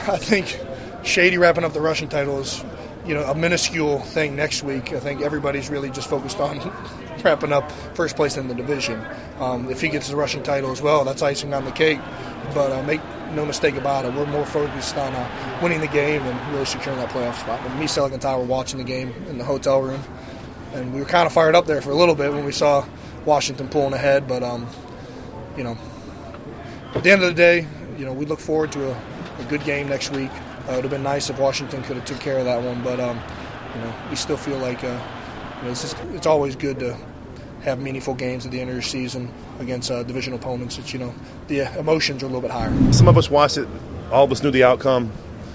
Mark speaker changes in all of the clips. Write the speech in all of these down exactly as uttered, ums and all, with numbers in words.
Speaker 1: I think Shady wrapping up the rushing title is, you know, a minuscule thing next week. I think everybody's really just focused on wrapping up first place in the division. Um, if he gets the rushing title as well, that's icing on the cake. But uh, make no mistake about it, we're more focused on uh, winning the game and really securing that playoff spot. When me, Selick, and Ty were watching the game in the hotel room, and we were kind of fired up there for a little bit when we saw Washington pulling ahead. But, um, you know, at the end of the day, you know, we look forward to a, a good game next week. Uh, it would have been nice if Washington could have took care of that one, but um, you know, we still feel like uh, you know, it's, just, it's always good to have meaningful games at the end of your season against uh, division opponents. It's, you know, the emotions are a little bit higher.
Speaker 2: Some of us watched it. All of us knew the outcome,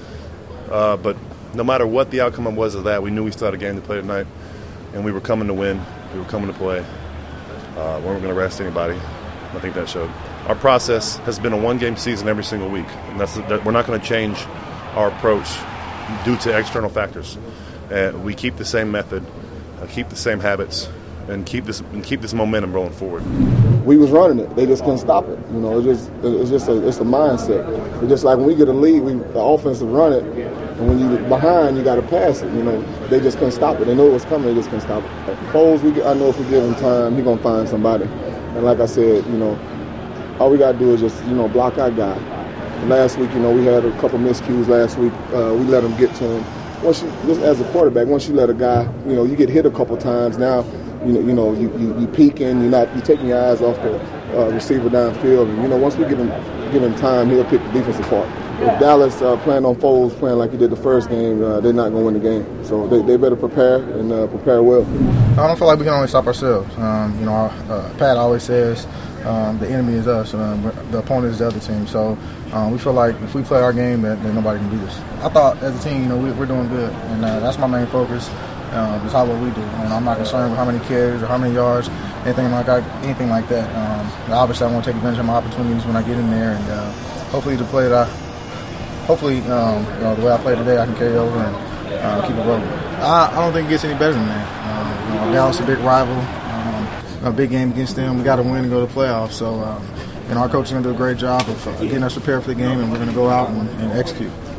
Speaker 2: uh, but no matter what the outcome was of that, we knew we still had a game to play tonight, and we were coming to win. We were coming to play. Uh, we weren't going to rest anybody. I think that showed. Our process has been a one-game season every single week, and that's that we're not going to change our approach due to external factors. Uh, we keep the same method, uh, keep the same habits, and keep this and keep this momentum rolling forward.
Speaker 3: We was running it; they just couldn't stop it. You know, it's just it's just a it's a mindset. It's just like when we get a lead, we the offense will run it, and when you're behind, you got to pass it. You know, they just couldn't stop it. They know it was coming; they just couldn't stop it. Foles, we I know if we give him time, he's gonna find somebody. And like I said, you know, all we gotta do is just you know block our guy. Last week, you know, we had a couple miscues last week. Uh, we let him get to him. Once you, just as a quarterback, once you let a guy, you know, you get hit a couple times. Now, you know, you know, you you, you peeking. You're not. You taking your eyes off the uh, receiver downfield. And you know, once we give him give him time, he'll pick the defense apart. If Dallas uh, plan on Foles playing like he did the first game, uh, they're not going to win the game. So they, they better prepare and uh, prepare well.
Speaker 4: I don't feel like we can only stop ourselves. Um, you know, our, uh, Pat always says. Um, the enemy is us, um, the opponent is the other team. So um, we feel like if we play our game, that, that nobody can beat us. I thought as a team, you know, we, we're doing good, and uh, that's my main focus. Um, is how what we do, and I'm not concerned with how many carries or how many yards, anything like that. Anything like that. Um, obviously, I want to take advantage of my opportunities when I get in there, and uh, hopefully, the play that I, hopefully, um, you know, the way I play today, I can carry over and uh, keep it rolling. I, I don't think it gets any better than that. Um, you know, Dallas is a big rival. A big game against them. We got to win and go to the playoffs. So, um, you know, our coach is going to do a great job of uh, getting us prepared for the game, and we're going to go out and, and execute.